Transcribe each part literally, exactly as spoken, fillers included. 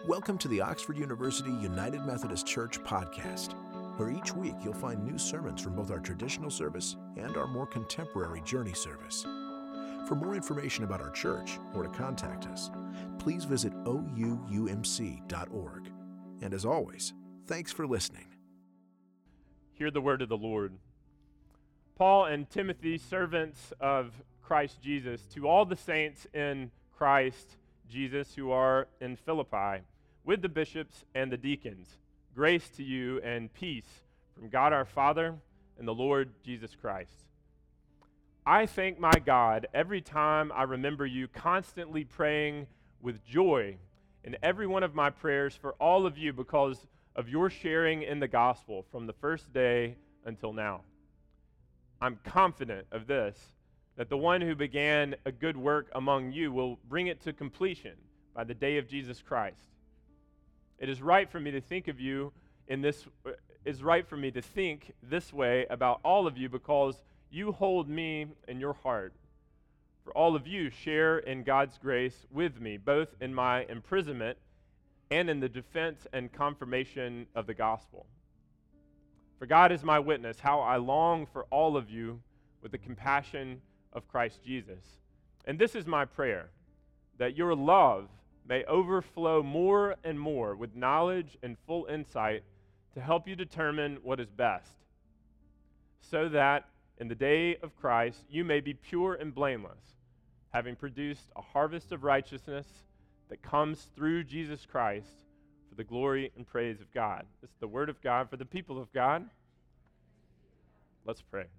Welcome to the Oxford University United Methodist Church podcast, where each week you'll find new sermons from both our traditional service and our more contemporary Journey service. For more information about our church or to contact us, please visit o u u m c dot org. And as always, thanks for listening. Hear the word of the Lord. Paul and Timothy, servants of Christ Jesus, to all the saints in Christ Jesus who are in Philippi, with the bishops and the deacons, grace to you and peace from God our Father and the Lord Jesus Christ. I thank my God every time I remember you, constantly praying with joy in every one of my prayers for all of you because of your sharing in the gospel from the first day until now. I'm confident of this, that the one who began a good work among you will bring it to completion by the day of Jesus Christ. It is right for me to think of you in this, uh, is right for me to think this way about all of you because you hold me in your heart. For all of you share in God's grace with me, both in my imprisonment and in the defense and confirmation of the gospel. For God is my witness, how I long for all of you with the compassion of Christ Jesus. And this is my prayer, that your love may overflow more and more with knowledge and full insight to help you determine what is best, so that in the day of Christ you may be pure and blameless, having produced a harvest of righteousness that comes through Jesus Christ for the glory and praise of God. This is the word of God for the people of God. Let's pray.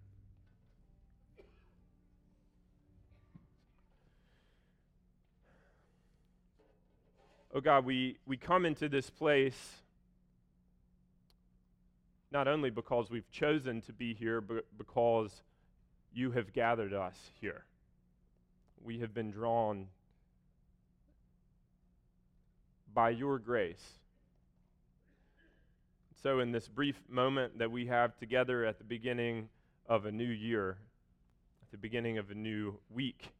Oh God, we, we come into this place not only because we've chosen to be here, but because you have gathered us here. We have been drawn by your grace. So in this brief moment that we have together at the beginning of a new year, at the beginning of a new week,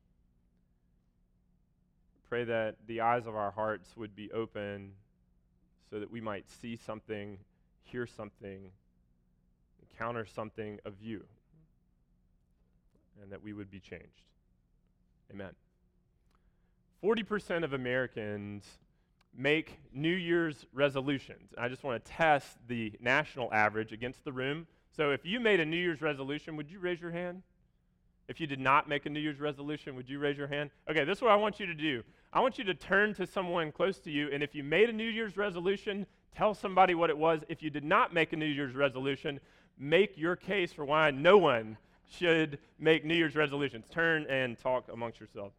pray that the eyes of our hearts would be open so that we might see something, hear something, encounter something of you, and that we would be changed. Amen. forty percent of Americans make New Year's resolutions. I just want to test the national average against the room. So if you made a New Year's resolution, would you raise your hand? If you did not make a New Year's resolution, would you raise your hand? Okay, this is what I want you to do. I want you to turn to someone close to you, and if you made a New Year's resolution, tell somebody what it was. If you did not make a New Year's resolution, make your case for why no one should make New Year's resolutions. Turn and talk amongst yourselves.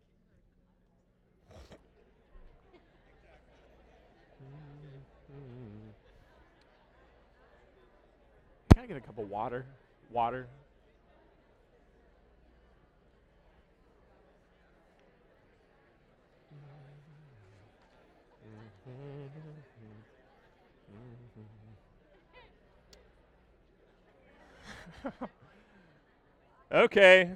Can I get a cup of water? Water. Okay.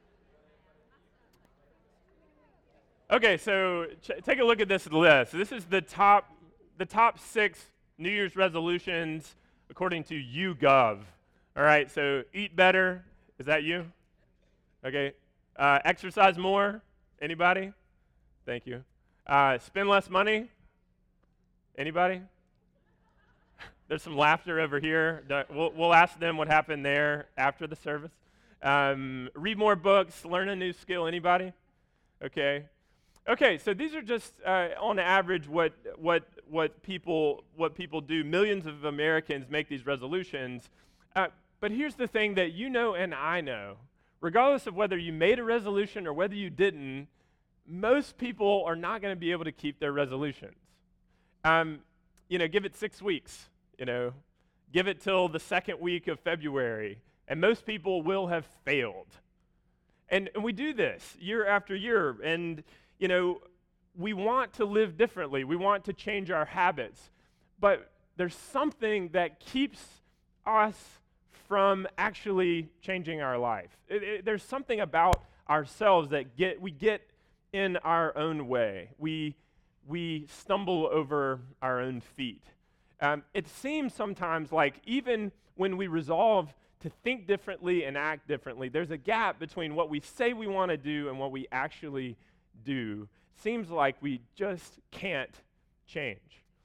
Okay, so ch- take a look at this list. This is the top the top six New Year's resolutions according to YouGov. All right, so eat better. Is that you? Okay. Uh, exercise more. Anybody? Thank you. Uh, spend less money. Anybody? There's some laughter over here. We'll, we'll ask them what happened there after the service. Um, read more books, learn a new skill. Anybody? Okay. Okay, so these are just uh, on average what what what people what people do. Millions of Americans make these resolutions. Uh, but here's the thing that you know and I know. Regardless of whether you made a resolution or whether you didn't, most people are not going to be able to keep their resolutions. Um, you know, give it six weeks. You know, give it till the second week of February, and most people will have failed. And, and we do this year after year, and, you know, we want to live differently. We want to change our habits, but there's something that keeps us from actually changing our life. It, it, there's something about ourselves that get we get in our own way. We we stumble over our own feet. Um, it seems sometimes like even when we resolve to think differently and act differently, there's a gap between what we say we want to do and what we actually do. Seems like we just can't change.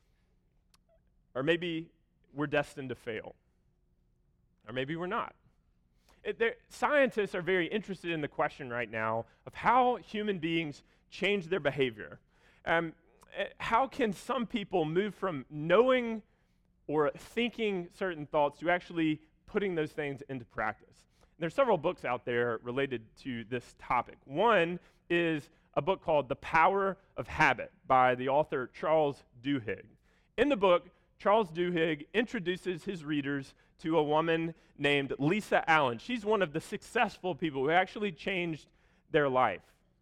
Or maybe we're destined to fail. Or maybe we're not. It, there, scientists are very interested in the question right now of how human beings change their behavior. Um, how can some people move from knowing or thinking certain thoughts to actually putting those things into practice? And there's several books out there related to this topic. One is a book called The Power of Habit by the author Charles Duhigg. In the book, Charles Duhigg introduces his readers to a woman named Lisa Allen. She's one of the successful people who actually changed their life.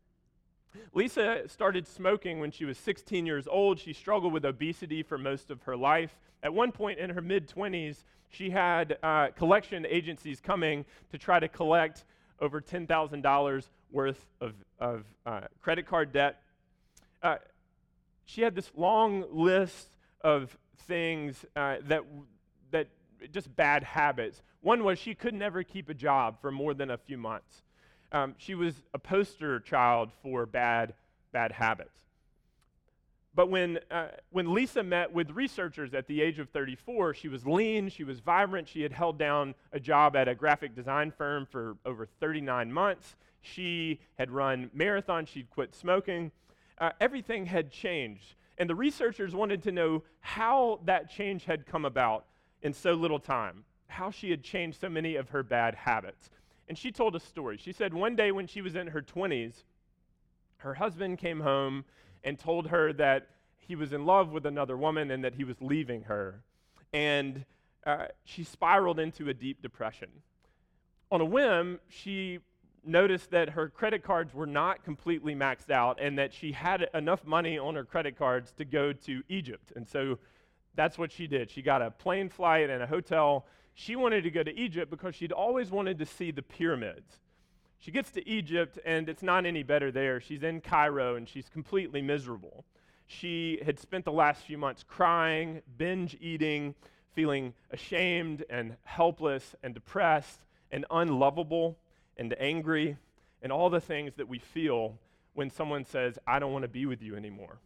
Lisa started smoking when she was sixteen years old. She struggled with obesity for most of her life. At one point in her mid-twenties, she had uh, collection agencies coming to try to collect over ten thousand dollars worth of, of uh, credit card debt. Uh, she had this long list of things uh, that that just bad habits. One was she could never keep a job for more than a few months. Um, she was a poster child for bad, bad habits. But when, uh, when Lisa met with researchers at the age of thirty-four, she was lean, she was vibrant, she had held down a job at a graphic design firm for over thirty-nine months. She had run marathons, she'd quit smoking. Uh, everything had changed. And the researchers wanted to know how that change had come about in so little time, how she had changed so many of her bad habits. And she told a story. She said one day when she was in her twenties, her husband came home and told her that he was in love with another woman and that he was leaving her. And uh, she spiraled into a deep depression. On a whim, she noticed that her credit cards were not completely maxed out and that she had enough money on her credit cards to go to Egypt. And so that's what she did. She got a plane flight and a hotel. She wanted to go to Egypt because she'd always wanted to see the pyramids. She gets to Egypt, and it's not any better there. She's in Cairo, and she's completely miserable. She had spent the last few months crying, binge eating, feeling ashamed and helpless and depressed and unlovable and angry and all the things that we feel when someone says, I don't want to be with you anymore.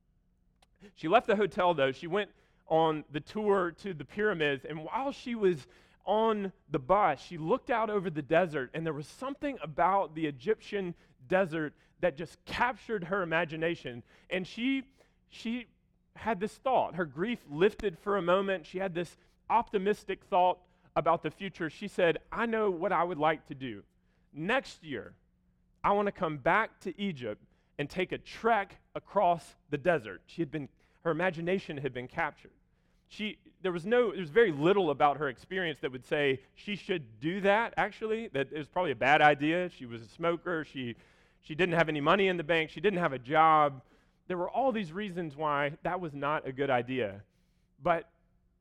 She left the hotel, though. She went on the tour to the pyramids, and while she was on the bus, she looked out over the desert, and there was something about the Egyptian desert that just captured her imagination. And she she had this thought. Her grief lifted for a moment. She had this optimistic thought about the future. She said, I know what I would like to do. Next year, I want to come back to Egypt and take a trek across the desert. She had been, her imagination had been captured. She, there was no, there's very little about her experience that would say she should do that, actually, that it was probably a bad idea. She was a smoker. She, she didn't have any money in the bank. She didn't have a job. There were all these reasons why that was not a good idea. But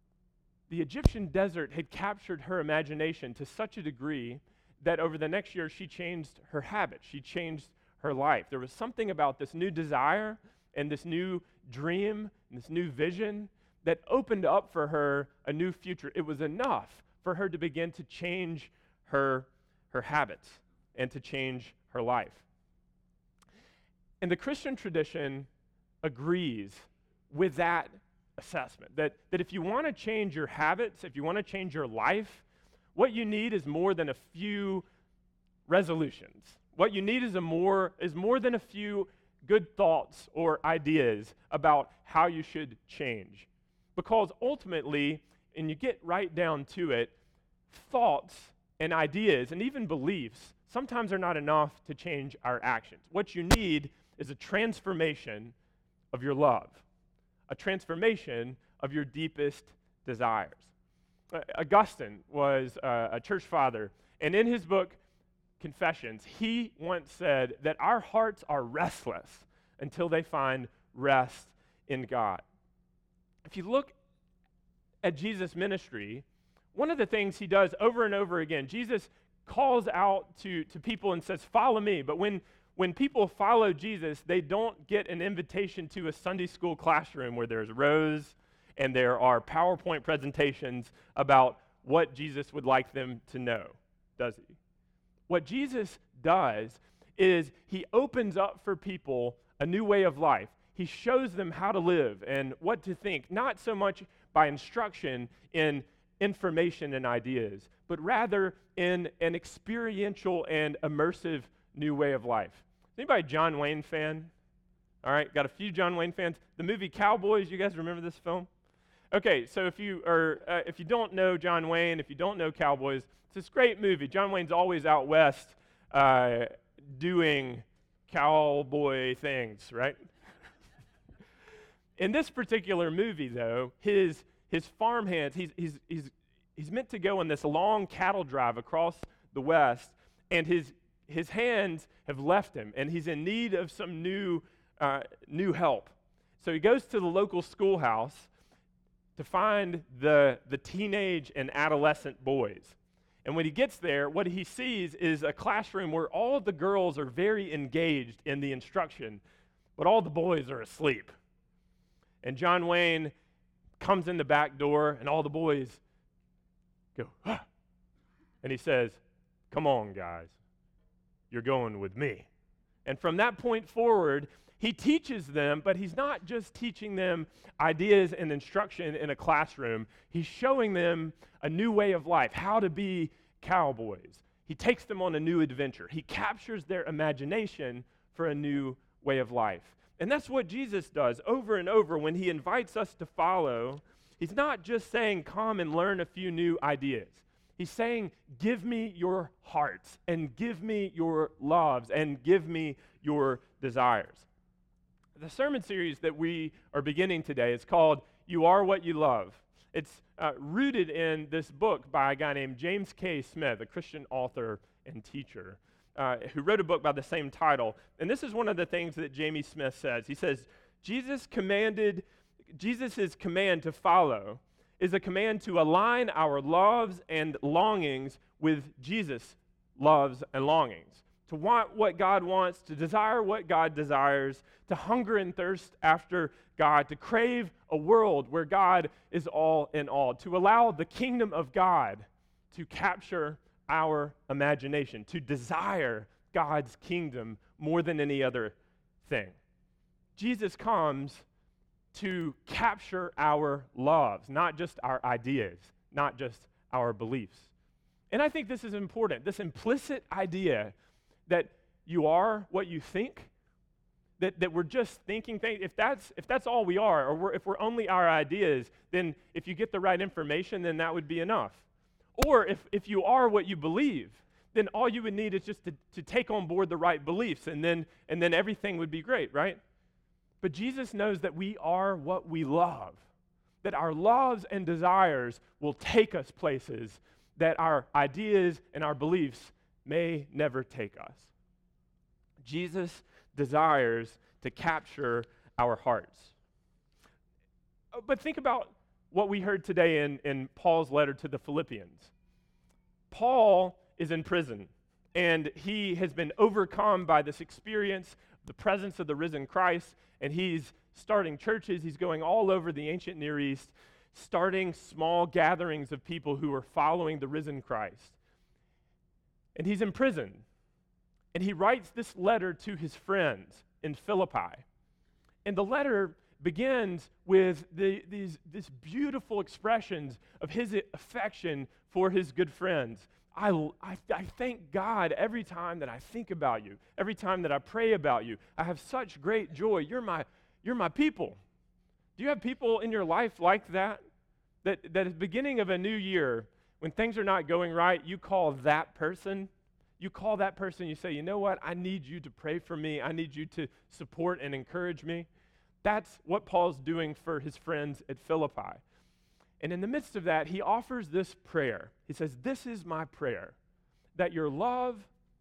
the Egyptian desert had captured her imagination to such a degree that over the next year, she changed her habits. She changed her life. There was something about this new desire and this new dream and this new vision that opened up for her a new future. It was enough for her to begin to change her, her habits and to change her life. And the Christian tradition agrees with that assessment, that, that if you want to change your habits, if you want to change your life, what you need is more than a few resolutions. What you need is a more is more than a few good thoughts or ideas about how you should change. Because ultimately, and you get right down to it, thoughts and ideas and even beliefs sometimes are not enough to change our actions. What you need is a transformation of your love, a transformation of your deepest desires. Uh, Augustine was uh, a church father, and in his book, Confessions, he once said that our hearts are restless until they find rest in God. If you look at Jesus' ministry, one of the things he does over and over again, Jesus calls out to, to people and says, follow me. But when, when people follow Jesus, they don't get an invitation to a Sunday school classroom where there's rows and there are PowerPoint presentations about what Jesus would like them to know, does he? What Jesus does is he opens up for people a new way of life. He shows them how to live and what to think, not so much by instruction in information and ideas, but rather in an experiential and immersive new way of life. Anybody a John Wayne fan? All right, got a few John Wayne fans. The movie Cowboys, you guys remember this film? Okay, so if you are, uh, if you don't know John Wayne, if you don't know Cowboys, it's this great movie. John Wayne's always out west uh, doing cowboy things, right? In this particular movie, though, his his farmhands, he's he's he's he's meant to go on this long cattle drive across the west, and his his hands have left him, and he's in need of some new uh, new help. So he goes to the local schoolhouse to find the the teenage and adolescent boys. And when he gets there, what he sees is a classroom where all the girls are very engaged in the instruction, but all the boys are asleep. And John Wayne comes in the back door, and all the boys go, ah. And he says, "Come on, guys, you're going with me." And from that point forward, he teaches them, but he's not just teaching them ideas and instruction in a classroom. He's showing them a new way of life, how to be cowboys. He takes them on a new adventure. He captures their imagination for a new way of life. And that's what Jesus does over and over when he invites us to follow. He's not just saying, come and learn a few new ideas. He's saying, give me your hearts, and give me your loves, and give me your desires. The sermon series that we are beginning today is called You Are What You Love. It's uh, rooted in this book by a guy named James K. Smith, a Christian author and teacher, uh, who wrote a book by the same title. And this is one of the things that Jamie Smith says. He says, Jesus commanded, Jesus' command to follow is a command to align our loves and longings with Jesus' loves and longings. To want what God wants, to desire what God desires, to hunger and thirst after God, to crave a world where God is all in all, to allow the kingdom of God to capture our imagination, to desire God's kingdom more than any other thing. Jesus comes to capture our loves, not just our ideas, not just our beliefs. And I think this is important, this implicit idea that you are what you think, that, that we're just thinking things. If that's, if that's all we are, or we're, if we're only our ideas, then if you get the right information, then that would be enough. Or if, if you are what you believe, then all you would need is just to, to take on board the right beliefs, and then, and then everything would be great, right? But Jesus knows that we are what we love, that our loves and desires will take us places that our ideas and our beliefs may never take us. Jesus desires to capture our hearts. But think about what we heard today in, in Paul's letter to the Philippians. Paul is in prison, and he has been overcome by this experience, the presence of the risen Christ, and he's starting churches. He's going all over the ancient Near East, starting small gatherings of people who are following the risen Christ. And he's in prison. And he writes this letter to his friends in Philippi. And the letter begins with the, these, these beautiful expressions of his affection for his good friends. I, I, I thank God every time that I think about you, every time that I pray about you. I have such great joy. You're my, you're my people. Do you have people in your life like that? That, that at the beginning of a new year, when things are not going right, you call that person, you call that person, you say, you know what, I need you to pray for me. I need you to support and encourage me. That's what Paul's doing for his friends at Philippi. And in the midst of that, he offers this prayer. He says, this is my prayer, that your love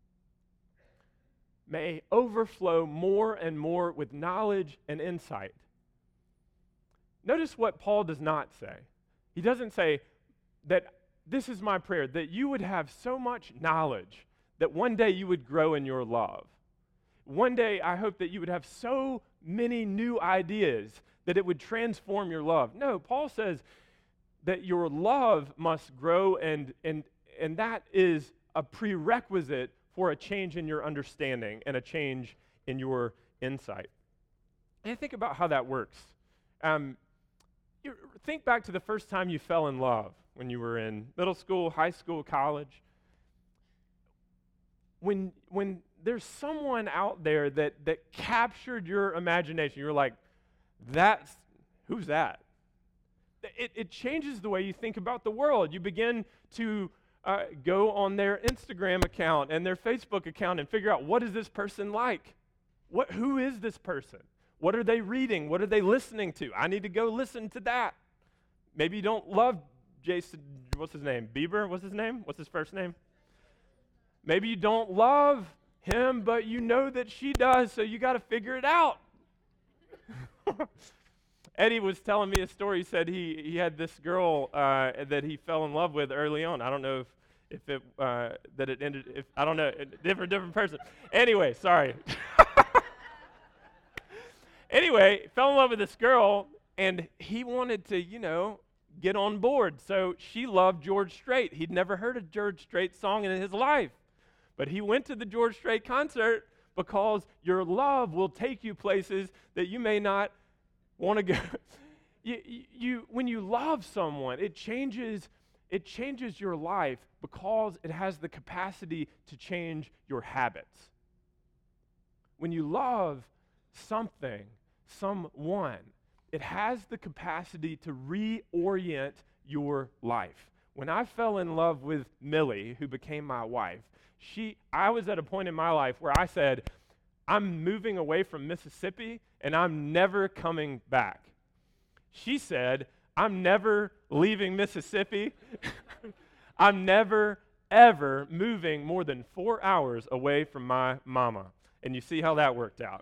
may overflow more and more with knowledge and insight. Notice what Paul does not say. He doesn't say that this is my prayer, that you would have so much knowledge that one day you would grow in your love. one day I hope that you would have so many new ideas that it would transform your love. No, Paul says that your love must grow, and and and that is a prerequisite for a change in your understanding and a change in your insight. And think about how that works. Um, you think back to the first time you fell in love when you were in middle school, high school, college. When when there's someone out there that that captured your imagination, you're like, that's, who's that? It, it changes the way you think about the world. You begin to uh, go on their Instagram account and their Facebook account and figure out, what is this person like? What, who is this person? What are they reading? What are they listening to? I need to go listen to that. Maybe you don't love Jason, what's his name? Bieber, what's his name? What's his first name? Maybe you don't love him, but you know that she does, so you got to figure it out. Eddie was telling me a story. He said he, he had this girl uh, that he fell in love with early on. I don't know if, if it uh, that it ended, if I don't know, a different, different person. Anyway, sorry. Anyway, fell in love with this girl, and he wanted to, you know, get on board. So she loved George Strait. He'd never heard a George Strait song in his life. But he went to the George Strait concert because your love will take you places that you may not want to go. you, you, when you love someone, it changes, it changes your life because it has the capacity to change your habits. When you love something, someone, it has the capacity to reorient your life. When I fell in love with Millie, who became my wife, she, I was at a point in my life where I said, I'm moving away from Mississippi and I'm never coming back. She said, I'm never leaving Mississippi. I'm never, ever moving more than four hours away from my mama. And you see how that worked out.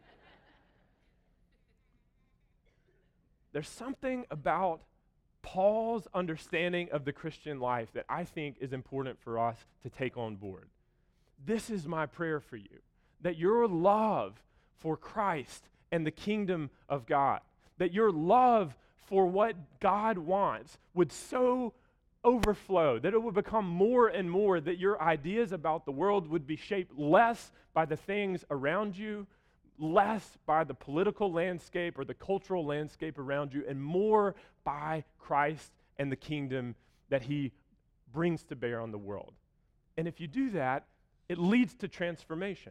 There's something about Paul's understanding of the Christian life that I think is important for us to take on board. This is my prayer for you, that your love for Christ and the kingdom of God, that your love for what God wants would so overflow, that it would become more and more, that your ideas about the world would be shaped less by the things around you, less by the political landscape or the cultural landscape around you, and more by Christ and the kingdom that he brings to bear on the world. And if you do that, it leads to transformation.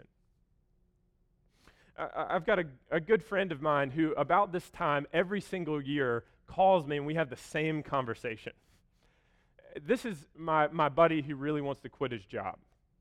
Uh, I've got a, a good friend of mine who about this time every single year calls me and we have the same conversation. This is my, my buddy who really wants to quit his job.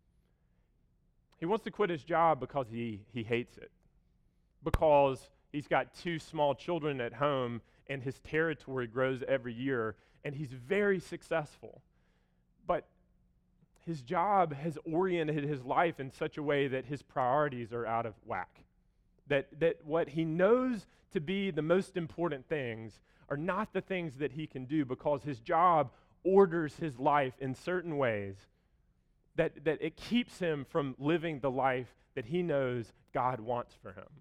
He wants to quit his job because he, he hates it. Because he's got two small children at home and his territory grows every year and he's very successful. But his job has oriented his life in such a way that his priorities are out of whack. That, that what he knows to be the most important things are not the things that he can do because his job orders his life in certain ways that, that it keeps him from living the life that he knows God wants for him.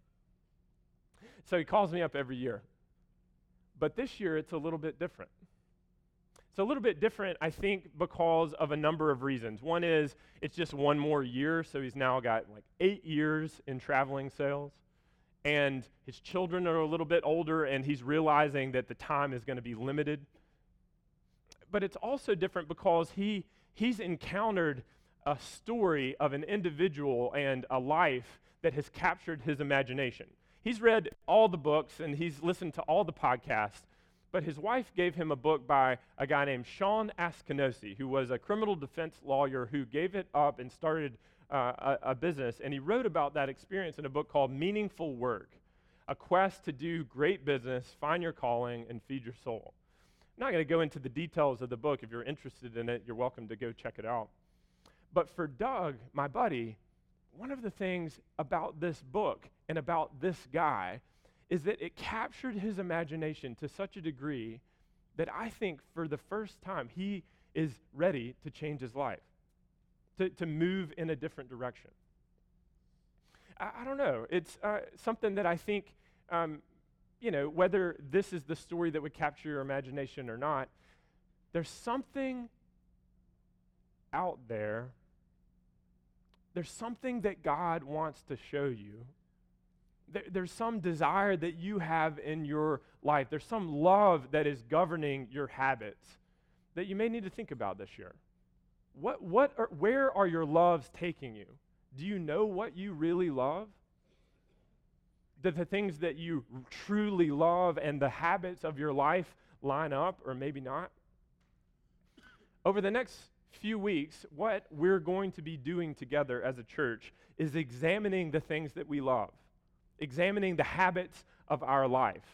So he calls me up every year. But this year, it's a little bit different. It's a little bit different, I think, because of a number of reasons. One is it's just one more year, so he's now got like eight years in traveling sales. And his children are a little bit older, and he's realizing that the time is going to be limited. But it's also different because he he's encountered a story of an individual and a life that has captured his imagination. He's read all the books and he's listened to all the podcasts, but his wife gave him a book by a guy named Sean Askinosie, who was a criminal defense lawyer who gave it up and started uh, a, a business, and he wrote about that experience in a book called Meaningful Work, a quest to do great business, find your calling, and feed your soul. I'm not going to go into the details of the book. If you're interested in it, you're welcome to go check it out. But for Doug, my buddy, one of the things about this book and about this guy is that it captured his imagination to such a degree that I think for the first time he is ready to change his life, to, to move in a different direction. I, I don't know. It's uh, something that I think, um, you know, whether this is the story that would capture your imagination or not, there's something out there. There's something that God wants to show you. There, there's some desire that you have in your life. There's some love that is governing your habits that you may need to think about this year. What, what are, where are your loves taking you? Do you know what you really love? Do the things that you truly love and the habits of your life line up, or maybe not? Over the next few weeks, what we're going to be doing together as a church is examining the things that we love, examining the habits of our life,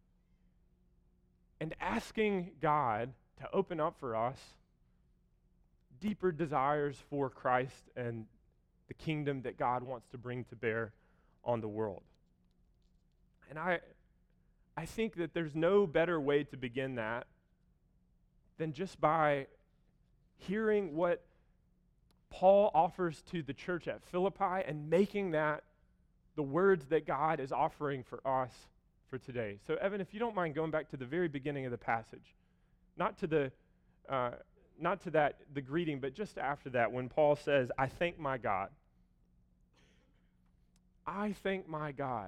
and asking God to open up for us deeper desires for Christ and the kingdom that God wants to bring to bear on the world. And I, I think that there's no better way to begin that than just by hearing what Paul offers to the church at Philippi and making that the words that God is offering for us for today. So Evan, if you don't mind going back to the very beginning of the passage, not to the, uh, not to that, the greeting, but just after that, when Paul says, I thank my God. I thank my God.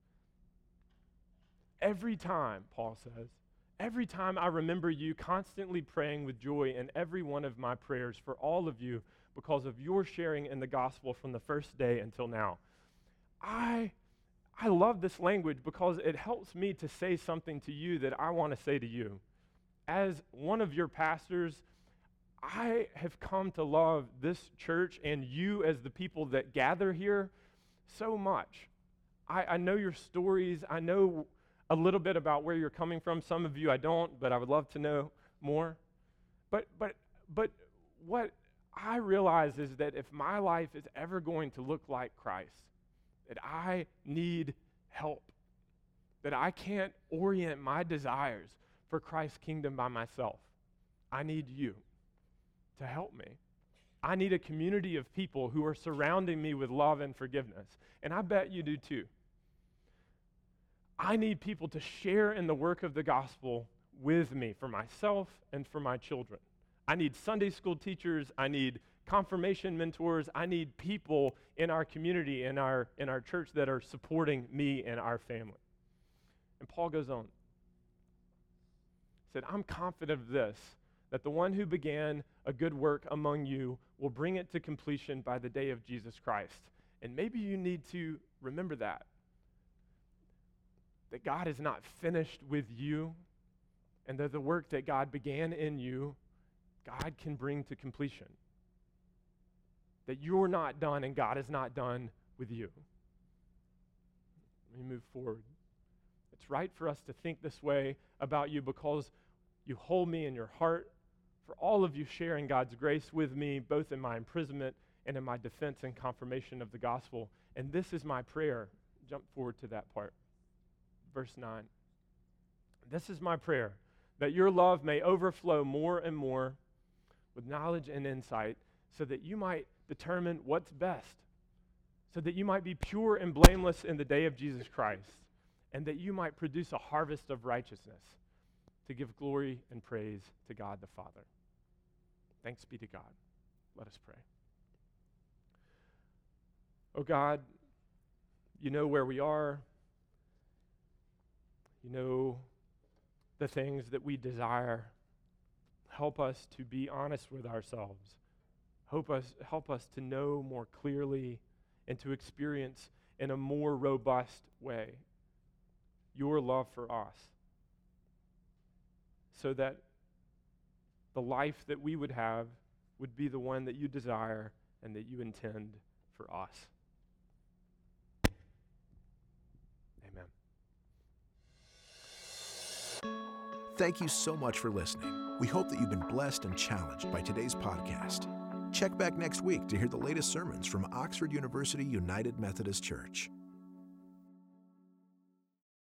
Every time, Paul says, every time I remember you constantly praying with joy in every one of my prayers for all of you because of your sharing in the gospel from the first day until now. I, I love this language because it helps me to say something to you that I want to say to you. As one of your pastors, I have come to love this church and you as the people that gather here so much. I, I know your stories. I know a little bit about where you're coming from. Some of you I don't, but I would love to know more. But but but what I realize is that if my life is ever going to look like Christ, that I need help, that I can't orient my desires for Christ's kingdom by myself. I need you to help me. I need a community of people who are surrounding me with love and forgiveness, and I bet you do too. I need people to share in the work of the gospel with me for myself and for my children. I need Sunday school teachers. I need confirmation mentors. I need people in our community, in our, in our church that are supporting me and our family. And Paul goes on. He said, I'm confident of this, that the one who began a good work among you will bring it to completion by the day of Jesus Christ. And maybe you need to remember that. That God is not finished with you, and that the work that God began in you, God can bring to completion. That you're not done and God is not done with you. Let me move forward. It's right for us to think this way about you because you hold me in your heart, for all of you sharing God's grace with me, both in my imprisonment and in my defense and confirmation of the gospel. And this is my prayer. Jump forward to that part. Verse nine. This is my prayer, that your love may overflow more and more with knowledge and insight, so that you might determine what's best, so that you might be pure and blameless in the day of Jesus Christ, and that you might produce a harvest of righteousness to give glory and praise to God the Father. Thanks be to God. Let us pray. Oh God, you know where we are. You know the things that we desire. Help us to be honest with ourselves. Help us, help us to know more clearly and to experience in a more robust way your love for us, so that the life that we would have would be the one that you desire and that you intend for us. Amen. Thank you so much for listening. We hope that you've been blessed and challenged by today's podcast. Check back next week to hear the latest sermons from Oxford University United Methodist Church.